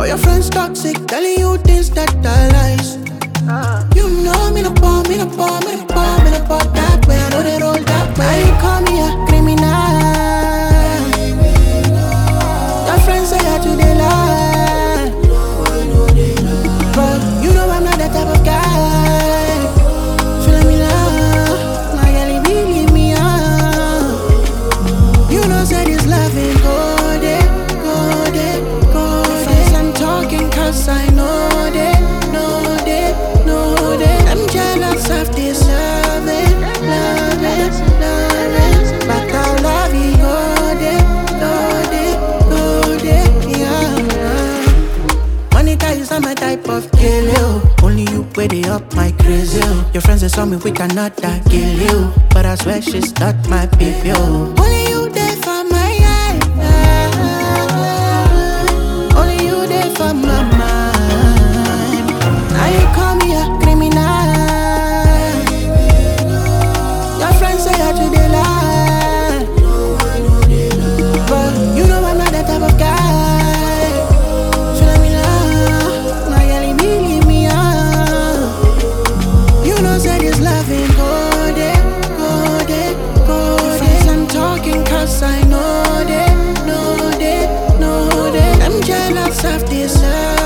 All your friends toxic, telling you things that are lies. You know me no bomb, me no bomb, me no bomb, me no bomb that way. I know they roll that way. You call me a criminal. Your friends say that you they lie, but you know I'm not that type of guy. Feeling me now, my girl, believe me up. You know say this love ain't good, good, good. Friends I'm talking 'cause I know they. I'm jealous of this love it. But I love you, go there, yeah. Monica is not my type of kill you. Only you where they up my crazy. Your friends they saw me with another kill you, but I swear she's not my baby. Only you there for my eye. Only you there for my mind. Now you call me a criminal. Your friends say that you they lie, but you know I'm not that type of guy. Feeling me now, my girl, believe me up. You know say this love ain't good, good. Friends I'm talking 'cause I know they. I'm jealous of this love.